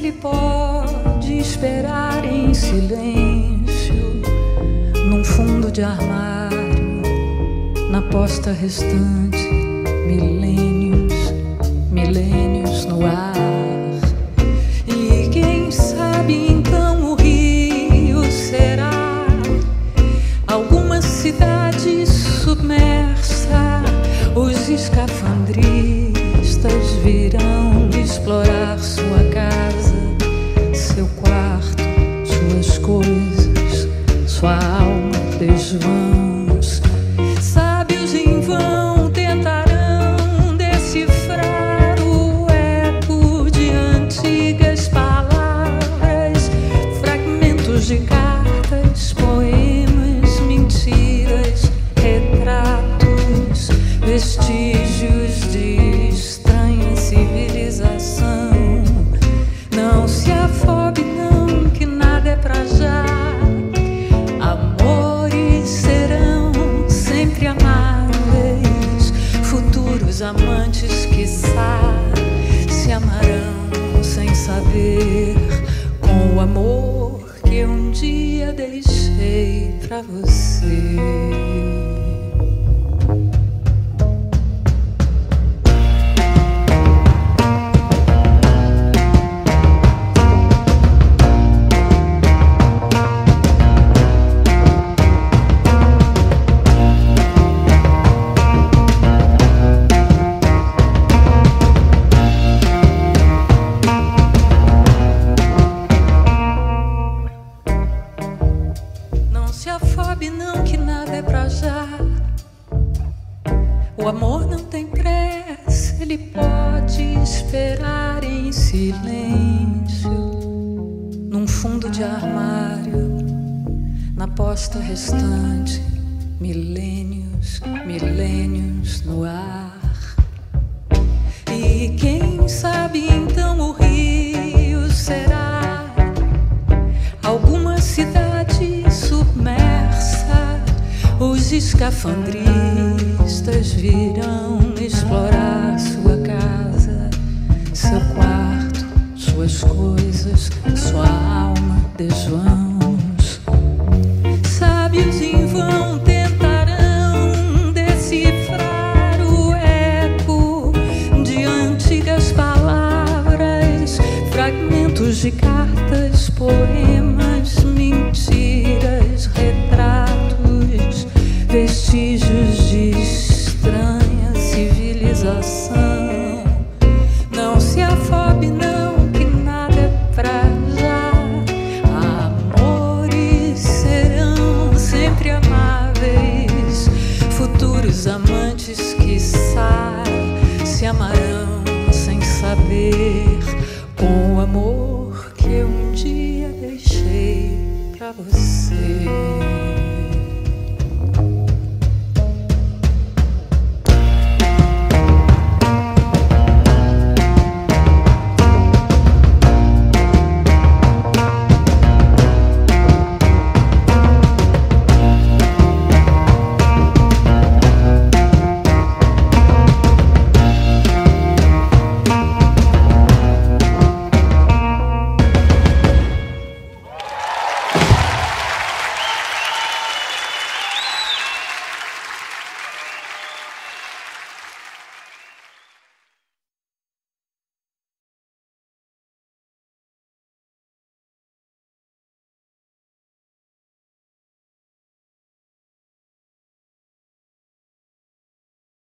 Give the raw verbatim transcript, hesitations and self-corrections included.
se pode esperar em silêncio num fundo de armário, na posta restante, milênios, milênios no ar. E quem sabe então o Rio será alguma cidade submersa. Os escafandristas virão explorar sua casa, seu quarto, suas coisas, sua alma, desvãos. Sábios em vão tentarão decifrar o eco de antigas palavras, fragmentos de cartas, poemas, mentiras, retratos, vestígios de estranha civilização. Não se afobe não, que nada é pra já. Amores serão sempre amáveis, futuros amantes quiçá se amarão sem saber, com o amor que um dia deixei pra você. Não, que nada é pra já. O amor não tem pressa, ele pode esperar em silêncio num fundo de armário, na posta restante, milênios, milênios no ar. E quem sabe então o Rio será alguma cidade submersa. Os escafandristas virão explorar sua casa, seu quarto, suas coisas, sua alma, desvãos. Sábios em vão tentarão decifrar o eco de antigas palavras, fragmentos de cartas, poemas, mentiras, retratos, vestígios de estranha civilização. Não se afobe não, que nada é pra já. Amores serão sempre amáveis, futuros amantes quiçá se amarão sem saber, com o amor que um dia deixei pra você.